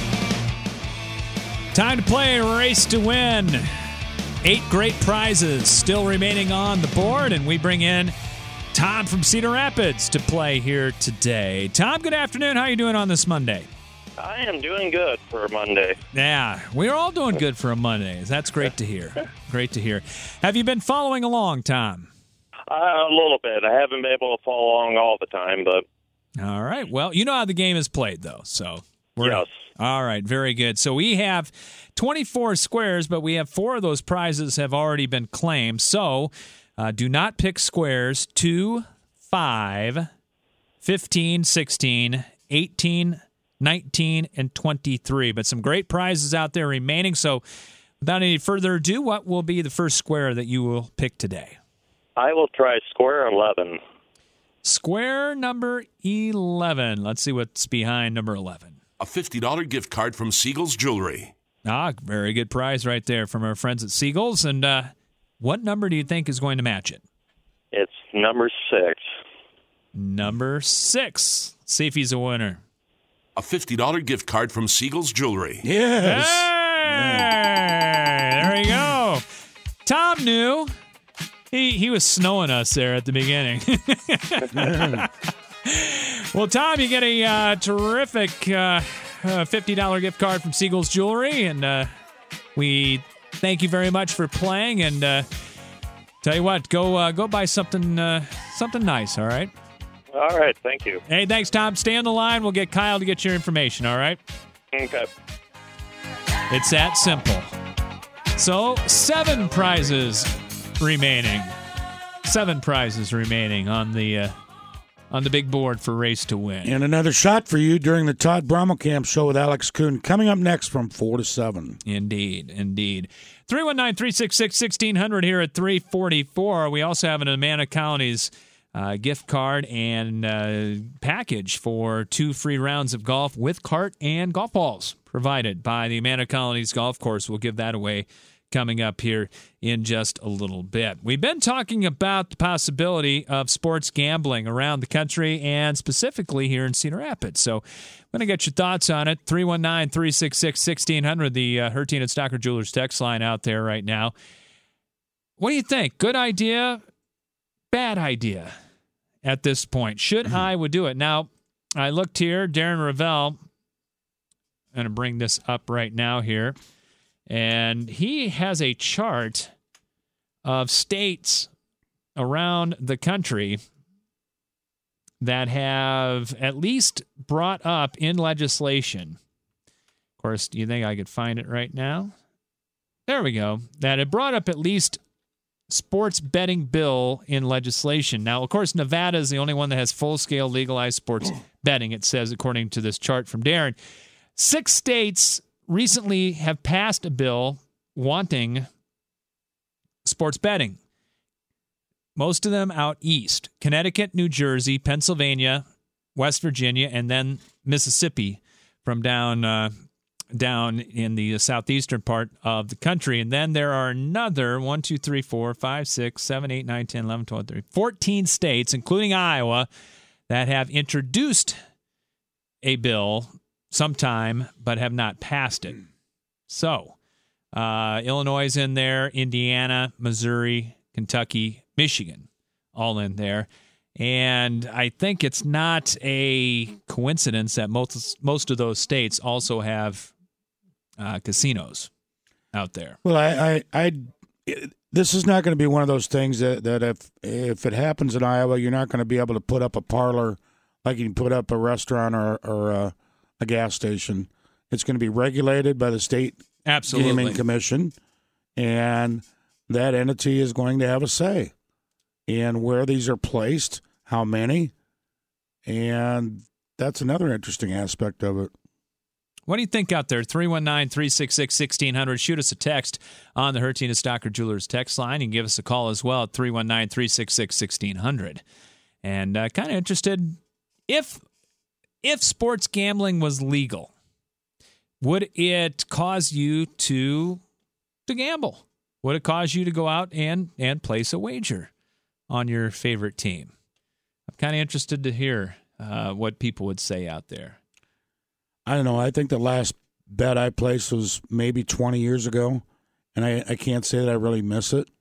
Time to play Race to Win. Eight great prizes still remaining on the board, and we bring in Tom from Cedar Rapids to play here today. Tom, good afternoon. How are you doing on this Monday? I am doing good for a Monday. Yeah, we're all doing good for a Monday. That's great to hear. Great to hear. Have you been following along, Tom? Uh, a little bit. I haven't been able to follow along all the time, but... All right. Well, you know how the game is played, though. So we're yes. All right. Very good. So we have twenty-four squares, but we have four of those prizes have already been claimed. So uh, do not pick squares two, five, fifteen, sixteen, eighteen, nineteen, and twenty-three. But some great prizes out there remaining. So without any further ado, what will be the first square that you will pick today? I will try square eleven. Square number eleven. Let's see what's behind number eleven. A fifty dollars gift card from Siegel's Jewelry. Ah, very good prize right there from our friends at Siegel's. And uh, what number do you think is going to match it? It's number six. Number six. Let's see if he's a winner. A fifty dollars gift card from Siegel's Jewelry. Yes. Hey, there you go. Tom knew. He he was snowing us there at the beginning. Well, Tom, you get a uh, terrific uh, uh, fifty dollars gift card from Siegel's Jewelry, and uh, we thank you very much for playing. And uh, tell you what, go uh, go buy something uh, something nice. All right. All right. Thank you. Hey, thanks, Tom. Stay on the line. We'll get Kyle to get your information. All right. Okay. It's that simple. So seven prizes remaining. Seven prizes remaining on the uh, on the big board for Race to Win. And another shot for you during the Todd Brommelkamp Show with Alex Kuhn coming up next from four to seven. Indeed, indeed. three one nine, three six six, one six zero zero here at three forty-four. We also have an Amana Colonies uh, gift card and uh, package for two free rounds of golf with cart and golf balls provided by the Amana Colonies Golf Course. We'll give that away coming up here in just a little bit. We've been talking about the possibility of sports gambling around the country and specifically here in Cedar Rapids. So I'm going to get your thoughts on it. three one nine, three six six, one six zero zero, the uh, Hertine and Stocker Jewelers text line out there right now. What do you think? Good idea? Bad idea at this point? Should Iowa do it? Now, I looked here. Darren Ravel, I'm going to bring this up right now here. And he has a chart of states around the country that have at least brought up in legislation. Of course, do you think I could find it right now? There we go. That it brought up at least sports betting bill in legislation. Now, of course, Nevada is the only one that has full-scale legalized sports betting, it says, according to this chart from Darren. Six states recently have passed a bill wanting sports betting. Most of them out east. Connecticut, New Jersey, Pennsylvania, West Virginia, and then Mississippi from down uh, down in the southeastern part of the country. And then there are another one, two, three, four, five, six, seven, eight, nine, ten, eleven, twelve, thirteen, fourteen states, including Iowa, that have introduced a bill sometime, but have not passed it. So, uh, Illinois is in there, Indiana, Missouri, Kentucky, Michigan, all in there. And I think it's not a coincidence that most most of those states also have uh, casinos out there. Well, I, I, I it, this is not going to be one of those things that, that if if it happens in Iowa, you're not going to be able to put up a parlor like you can put up a restaurant or or uh, a gas station. It's going to be regulated by the state Absolutely. Gaming Commission, and that entity is going to have a say in where these are placed, how many, and that's another interesting aspect of it. What do you think out there? three one nine, three six six, one six zero zero. Shoot us a text on the Hertine and Stocker Jewelers text line. You can give us a call as well at three one nine, three six six, one six zero zero. And uh, kind of interested, if if sports gambling was legal, would it cause you to to gamble? Would it cause you to go out and, and place a wager on your favorite team? I'm kind of interested to hear uh, what people would say out there. I don't know. I think the last bet I placed was maybe twenty years ago, and I, I can't say that I really miss it.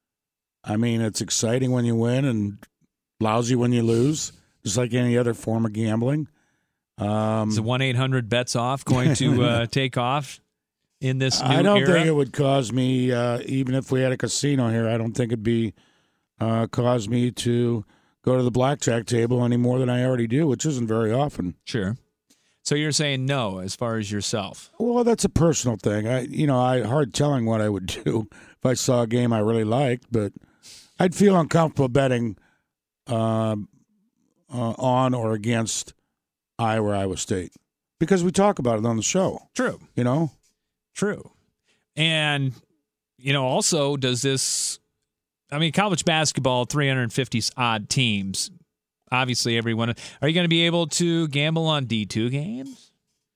I mean, it's exciting when you win and lousy when you lose, just like any other form of gambling. Um, Is the one eight hundred bets off going to uh, take off in this new I don't era? think it would cause me, uh, even if we had a casino here, I don't think it'd be uh, cause me to go to the blackjack table any more than I already do, which isn't very often. Sure. So you're saying no as far as yourself? Well, that's a personal thing. I, you know, I hard telling what I would do if I saw a game I really liked, but I'd feel uncomfortable betting uh, uh, on or against Iowa or Iowa State because we talk about it on the show. True. You know? True. And, you know, also does this, I mean, college basketball, three hundred fifty odd teams. Obviously, everyone. Are you going to be able to gamble on D two games?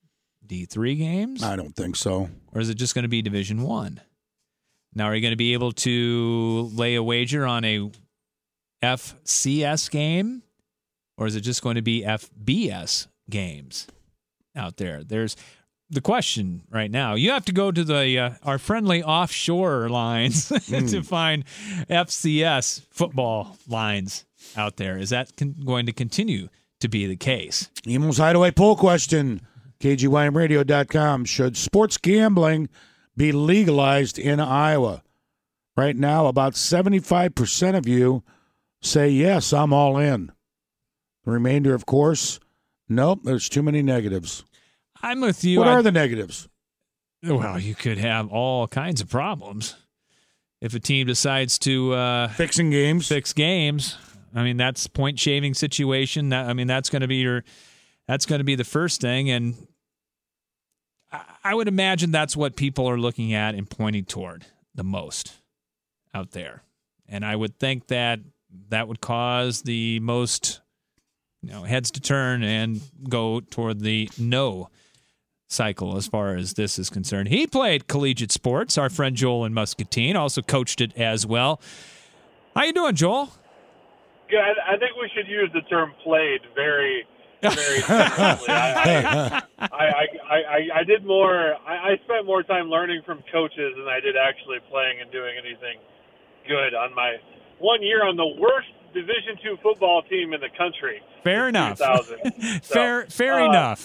D three games? I don't think so. Or is it just going to be Division One? Now, are you going to be able to lay a wager on a F C S game? Or is it just going to be F B S games out there? There's the question right now. You have to go to the uh, our friendly offshore lines mm. to find F C S football lines out there. Is that con- going to continue to be the case? Emo's Hideaway poll question, K G Y M radio dot com. Should sports gambling be legalized in Iowa? Right now, about seventy-five percent of you say, yes, I'm all in. The remainder, of course, nope, there's too many negatives. I'm with you. What I, are the negatives? Well, you could have all kinds of problems. If a team decides to... Uh, Fixing games. Fix games. I mean, that's point shaving situation. That, I mean, that's going to be your, that's going to be the first thing. And I, I would imagine that's what people are looking at and pointing toward the most out there. And I would think that that would cause the most, you know, heads to turn and go toward the no cycle as far as this is concerned. He played collegiate sports, our friend Joel in Muscatine, also coached it as well. How you doing, Joel? Good. I think we should use the term played very, very generously. I, I, I, I, I did more, I, I spent more time learning from coaches than I did actually playing and doing anything good on my one year on the worst Division two football team in the country. Fair enough. So, fair fair uh, enough.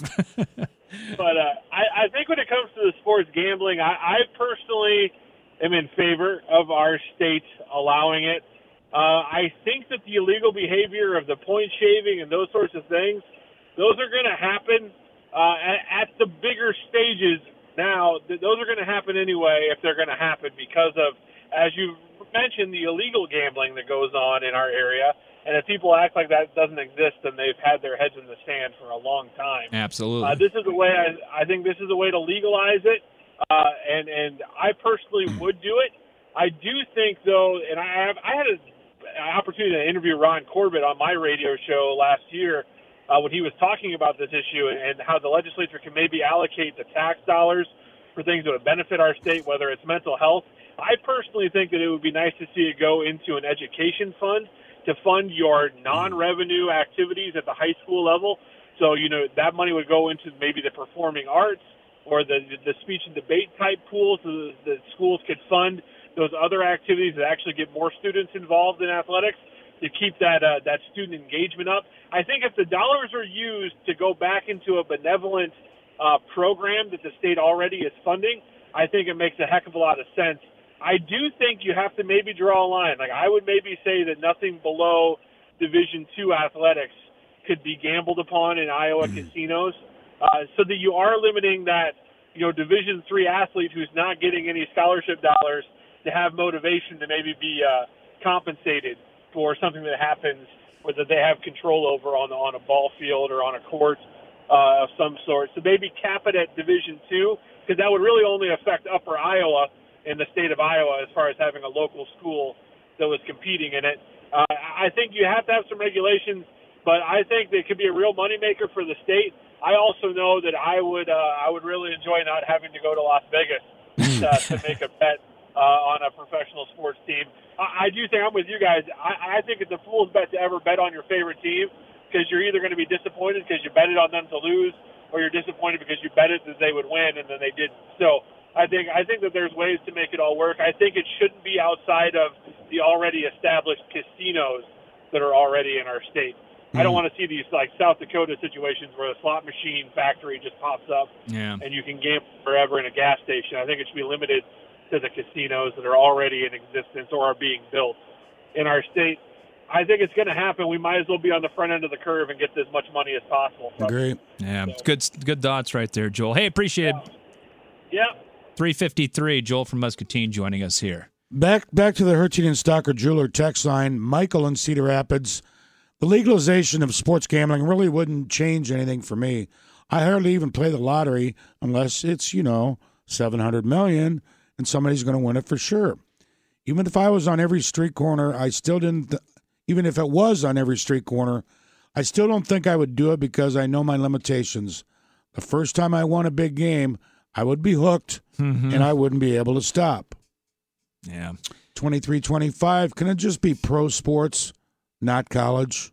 But uh, I, I think when it comes to the sports gambling, I, I personally am in favor of our state allowing it. Uh, I think that the illegal behavior of the point shaving and those sorts of things, those are going to happen uh, at, at the bigger stages now. Th- those are going to happen anyway if they're going to happen because of, as you mentioned, the illegal gambling that goes on in our area. And if people act like that doesn't exist, then they've had their heads in the sand for a long time. Absolutely. Uh, this is a way. I, I think this is a way to legalize it, uh, and and I personally would do it. I do think, though, and I have I had a, an opportunity to interview Ron Corbett on my radio show last year uh, when he was talking about this issue and, and how the legislature can maybe allocate the tax dollars for things that would benefit our state, whether it's mental health. I personally think that it would be nice to see it go into an education fund to fund your non-revenue activities at the high school level. So, you know, that money would go into maybe the performing arts or the the speech and debate type pool so that schools could fund those other activities that actually get more students involved in athletics to keep that uh, that student engagement up. I think if the dollars are used to go back into a benevolent uh, program that the state already is funding, I think it makes a heck of a lot of sense. I do think you have to maybe draw a line. Like I would maybe say that nothing below Division two athletics could be gambled upon in Iowa mm. casinos, uh, so that you are limiting that, you know, Division three athlete who's not getting any scholarship dollars to have motivation to maybe be uh, compensated for something that happens, or that they have control over on on a ball field or on a court uh, of some sort. So maybe cap it at Division two, because that would really only affect Upper Iowa in the state of Iowa as far as having a local school that was competing in it. Uh, I think you have to have some regulations, but I think they could be a real moneymaker for the state. I also know that I would uh, I would really enjoy not having to go to Las Vegas to, to make a bet uh, on a professional sports team. I, I do think I'm with you guys. I, I think it's a fool's bet to ever bet on your favorite team, because you're either going to be disappointed because you betted on them to lose, or you're disappointed because you betted that they would win and then they didn't. So I think I think that there's ways to make it all work. I think it shouldn't be outside of the already established casinos that are already in our state. Mm-hmm. I don't want to see these like South Dakota situations where a slot machine factory just pops up yeah. and you can gamble forever in a gas station. I think it should be limited to the casinos that are already in existence or are being built in our state. I think it's going to happen. We might as well be on the front end of the curve and get as much money as possible. Great. Yeah, so. good good thoughts right there, Joel. Hey, appreciate it. Yeah. three fifty-three, Joel from Muscatine joining us here. Back back to the Hertine and Stocker Jeweler text line. Michael in Cedar Rapids. The legalization of sports gambling really wouldn't change anything for me. I hardly even play the lottery unless it's, you know, seven hundred million dollars and somebody's going to win it for sure. Even if I was on every street corner, I still didn't, th- even if it was on every street corner, I still don't think I would do it because I know my limitations. The first time I won a big game, I would be hooked, mm-hmm. and I wouldn't be able to stop. Yeah. twenty-three twenty-five, can it just be pro sports, not college?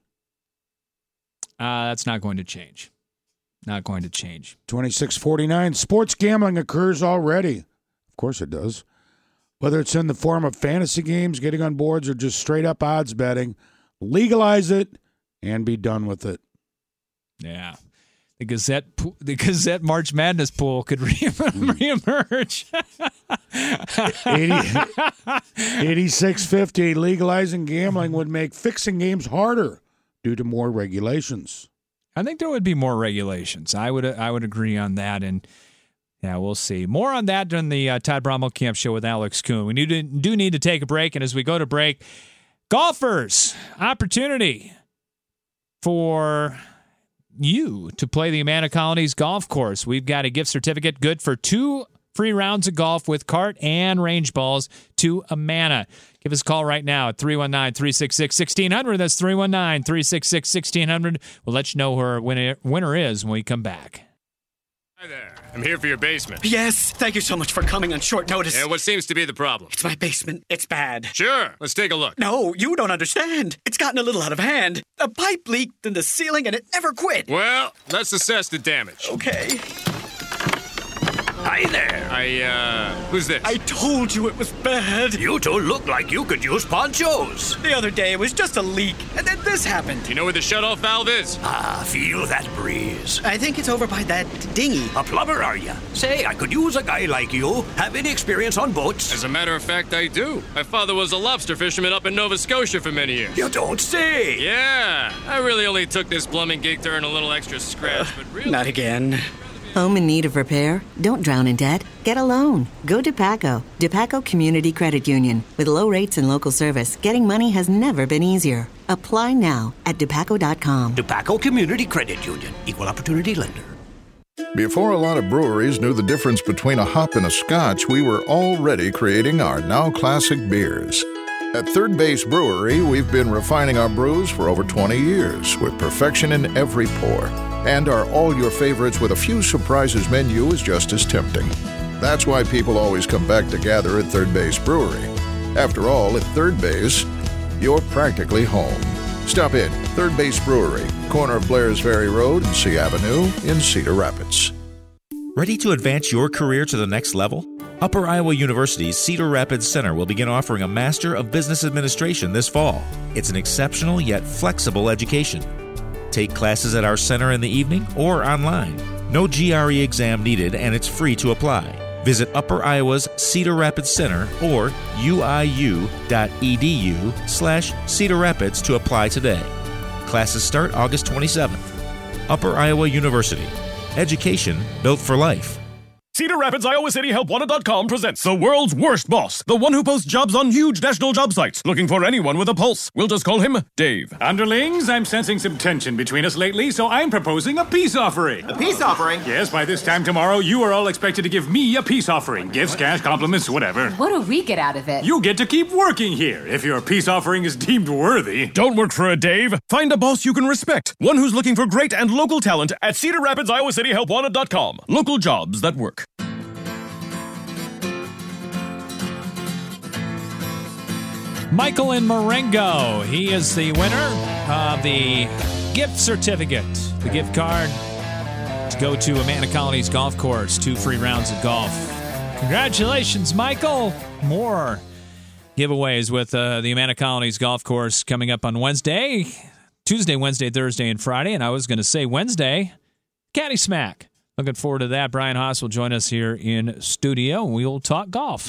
Uh, that's not going to change. Not going to change. twenty-six forty-nine, sports gambling occurs already. Of course it does. Whether it's in the form of fantasy games, getting on boards, or just straight-up odds betting, legalize it and be done with it. Yeah. The Gazette the Gazette March Madness pool could re- reemerge. eighty-six fifty, legalizing gambling would make fixing games harder due to more regulations. I think there would be more regulations. I would I would agree on that, and yeah, we'll see. More on that during the uh, Todd Bromwell Camp Show with Alex Kuhn. We need to, do need to take a break, and as we go to break, Golfers, opportunity for you to play the Amana Colonies golf course. We've got a gift certificate good for two free rounds of golf with cart and range balls to Amana. Give us a call right now at three one nine, three six six, one six zero zero. That's three one nine, three six six, one six zero zero. We'll let you know who our winner, winner is when we come back. Hi there. I'm here for your basement. Yes, thank you so much for coming on short notice. Yeah, what seems to be the problem? It's my basement. It's bad. Sure, let's take a look. No, you don't understand. It's gotten a little out of hand. A pipe leaked in the ceiling and it never quit. Well, let's assess the damage. Okay. Hi there. I, uh, who's this? I told you it was bad. You two look like you could use ponchos. The other day it was just a leak, and then this happened. You know where the shutoff valve is? Ah, feel that breeze. I think it's over by that dinghy. A plumber, are you? Say, I could use a guy like you. Have any experience on boats? As a matter of fact, I do. My father was a lobster fisherman up in Nova Scotia for many years. You don't say. Yeah. I really only took this plumbing gig to earn a little extra scratch, uh, but really... Not again. Home in need of repair? Don't drown in debt. Get a loan. Go DePaco. DePaco Community Credit Union. With low rates and local service, getting money has never been easier. Apply now at depaco dot com. DePaco Community Credit Union. Equal opportunity lender. Before a lot of breweries knew the difference between a hop and a scotch, we were already creating our now classic beers. At Third Base Brewery, we've been refining our brews for over twenty years with perfection in every pour. And our all-your-favorites with a few surprises menu is just as tempting. That's why people always come back to gather at Third Base Brewery. After all, at Third Base, you're practically home. Stop in, Third Base Brewery, corner of Blairs Ferry Road and C Avenue in Cedar Rapids. Ready to advance your career to the next level? Upper Iowa University's Cedar Rapids Center will begin offering a Master of Business Administration this fall. It's an exceptional yet flexible education. Take classes at our center in the evening or online. No G R E exam needed, and it's free to apply. Visit Upper Iowa's Cedar Rapids Center or uiu.edu slash Cedar Rapids to apply today. Classes start August twenty-seventh. Upper Iowa University. Education built for life. Cedar Rapids Iowa City Help Wanted dot com presents the world's worst boss, the one who posts jobs on huge national job sites, looking for anyone with a pulse. We'll just call him Dave. Underlings, I'm sensing some tension between us lately, so I'm proposing a peace offering. A peace offering? Yes, by this time tomorrow, you are all expected to give me a peace offering. Gifts, cash, compliments, whatever. What do we get out of it? You get to keep working here, if your peace offering is deemed worthy. Don't work for a Dave. Find a boss you can respect. One who's looking for great and local talent at Cedar Rapids Iowa City Help Wanted dot com. Local jobs that work. Michael in Marengo. He is the winner of the gift certificate, the gift card to go to Amana Colonies Golf Course. Two free rounds of golf. Congratulations, Michael. More giveaways with uh, the Amana Colonies Golf Course coming up on Wednesday, Tuesday, Wednesday, Thursday, and Friday. And I was going to say Wednesday, Caddy Smack. Looking forward to that. Brian Haas will join us here in studio, and we will talk golf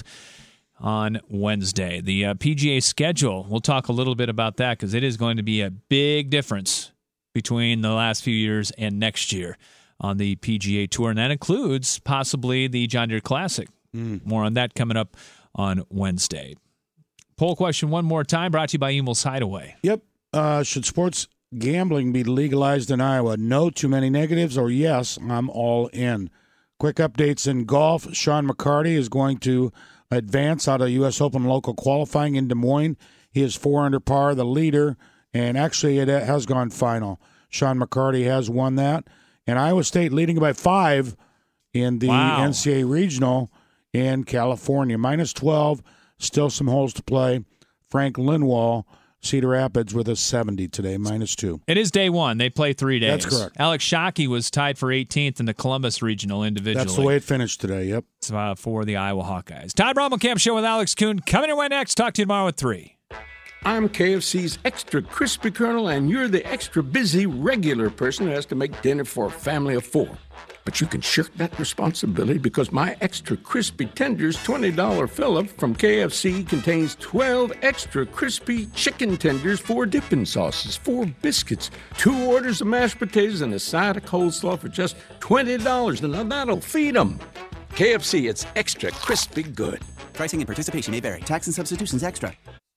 on Wednesday. The uh, P G A schedule, we'll talk a little bit about that because it is going to be a big difference between the last few years and next year on the P G A Tour, and that includes possibly the John Deere Classic. Mm. More on that coming up on Wednesday. Poll question one more time, brought to you by Emel's Hideaway. Yep. Uh, should sports gambling be legalized in Iowa? No, too many negatives, or yes, I'm all in. Quick updates in golf. Sean McCarty is going to advance out of U S Open local qualifying in Des Moines. He is four under par, the leader, and actually it has gone final. Sean McCarty has won that. And Iowa State leading by five in the wow. N C A A Regional in California. minus twelve, still some holes to play. Frank Lindwall, Cedar Rapids, with a seventy today, minus two. It is day one. They play three days. That's correct. Alex Shockey was tied for eighteenth in the Columbus Regional individually. That's the way it finished today, yep. Uh, for the Iowa Hawkeyes. Todd Brommelkamp Show with Alex Kuhn. Coming your way next. Talk to you tomorrow at three. I'm K F C's Extra Crispy Colonel, and you're the extra busy regular person who has to make dinner for a family of four. But you can shirk that responsibility because my Extra Crispy Tenders twenty dollars fill-up from K F C contains twelve extra crispy chicken tenders, four dipping sauces, four biscuits, two orders of mashed potatoes, and a side of coleslaw for just twenty dollars. Now that'll feed them. K F C, it's extra crispy good. Pricing and participation may vary. Tax and substitutions extra.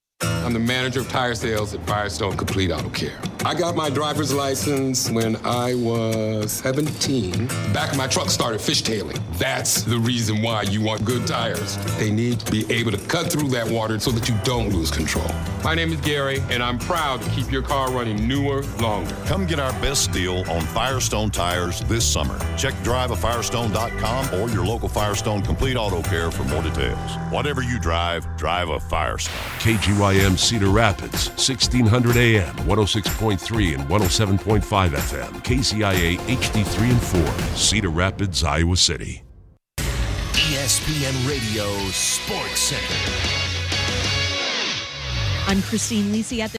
I'm the manager of tire sales at Firestone Complete Auto Care. I got my driver's license when I was seventeen. The back of my truck started fishtailing. That's the reason why you want good tires. They need to be able to cut through that water so that you don't lose control. My name is Gary, and I'm proud to keep your car running newer, longer. Come get our best deal on Firestone tires this summer. Check drive a firestone dot com or your local Firestone Complete Auto Care for more details. Whatever you drive, drive a Firestone. K G Y M Cedar Rapids, sixteen hundred A M, one oh six point three and one oh seven point five F M. K C I A H D three and four, Cedar Rapids, Iowa City. E S P N Radio Sports Center. I'm Christine Lisi at the